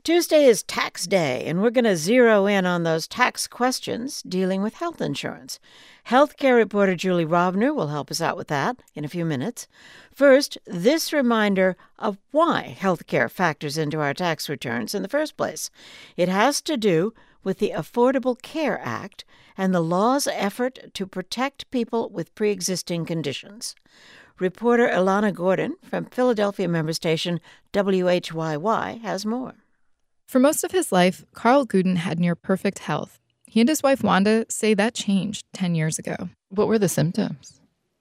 Tuesday is tax day, and we're going to zero in on those tax questions dealing with health insurance. Healthcare reporter Julie Rovner will help us out with that in a few minutes. First, this reminder of why healthcare factors into our tax returns in the first place. It has to do with the Affordable Care Act and the law's effort to protect people with pre-existing conditions. Reporter Ilana Gordon from Philadelphia member station WHYY has more. For most of his life, Carl Guden had near-perfect health. He and his wife Wanda say that changed 10 years ago. What were the symptoms?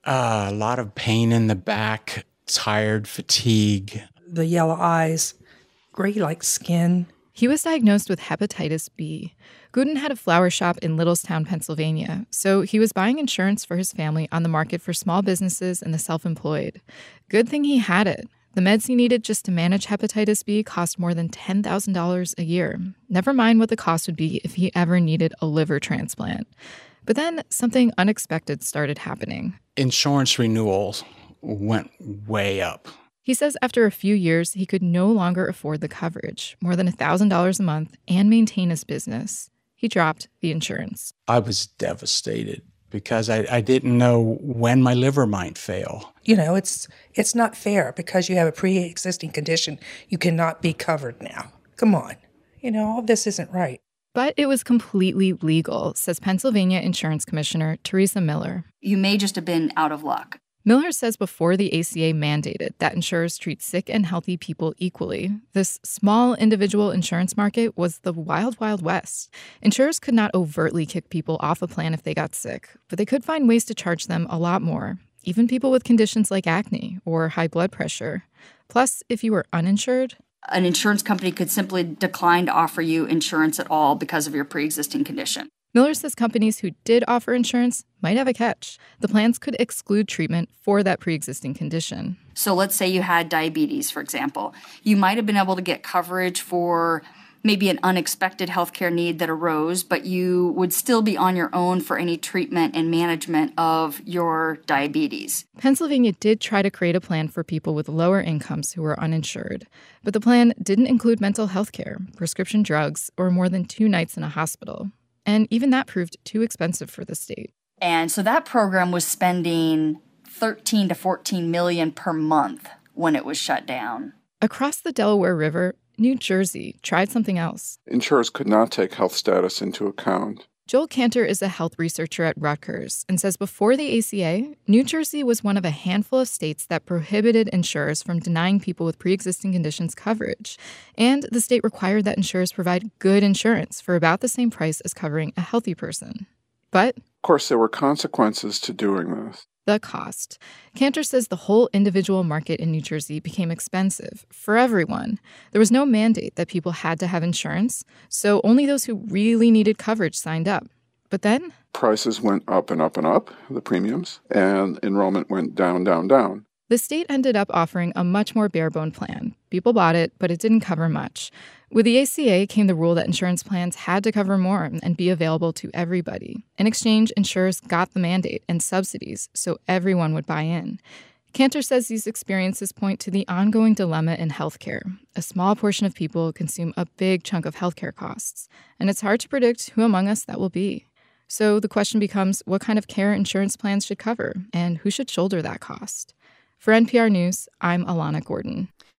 A lot of pain in the back, tired, fatigue. The yellow eyes, gray-like skin. He was diagnosed with hepatitis B. Guden had a flower shop in Littlestown, Pennsylvania, so he was buying insurance for his family on the market for small businesses and the self-employed. Good thing he had it. The meds he needed just to manage hepatitis B cost more than $10,000 a year. Never mind what the cost would be if he ever needed a liver transplant. But then something unexpected started happening. Insurance renewals went way up. He says after a few years, he could no longer afford the coverage, more than $1,000 a month, and maintain his business. He dropped the insurance. I was devastated because I didn't know when my liver might fail. You know, it's not fair because you have a pre-existing condition. You cannot be covered now. Come on. You know, all this isn't right. But it was completely legal, says Pennsylvania Insurance Commissioner Teresa Miller. You may just have been out of luck. Miller says before the ACA mandated that insurers treat sick and healthy people equally, this small individual insurance market was the wild, wild west. Insurers could not overtly kick people off a plan if they got sick, but they could find ways to charge them a lot more, even people with conditions like acne or high blood pressure. Plus, if you were uninsured, an insurance company could simply decline to offer you insurance at all because of your pre-existing condition. Miller says companies who did offer insurance might have a catch. The plans could exclude treatment for that pre-existing condition. So let's say you had diabetes, for example. You might have been able to get coverage for maybe an unexpected healthcare need that arose, but you would still be on your own for any treatment and management of your diabetes. Pennsylvania did try to create a plan for people with lower incomes who were uninsured, but the plan didn't include mental health care, prescription drugs, or more than 2 nights in a hospital. And even that proved too expensive for the state. And so that program was spending $13 to $14 million per month when it was shut down. Across the Delaware River, New Jersey tried something else. Insurers could not take health status into account. Joel Cantor is a health researcher at Rutgers and says before the ACA, New Jersey was one of a handful of states that prohibited insurers from denying people with pre-existing conditions coverage. And the state required that insurers provide good insurance for about the same price as covering a healthy person. But, of course, there were consequences to doing this. The cost. Cantor says the whole individual market in New Jersey became expensive for everyone. There was no mandate that people had to have insurance, so only those who really needed coverage signed up. But then prices went up and up and up, the premiums, and enrollment went down, down, down. The state ended up offering a much more bare-bone plan. People bought it, but it didn't cover much. With the ACA came the rule that insurance plans had to cover more and be available to everybody. In exchange, insurers got the mandate and subsidies so everyone would buy in. Cantor says these experiences point to the ongoing dilemma in healthcare. A small portion of people consume a big chunk of healthcare costs, and it's hard to predict who among us that will be. So the question becomes what kind of care insurance plans should cover, and who should shoulder that cost? For NPR News, I'm Ilana Gordon.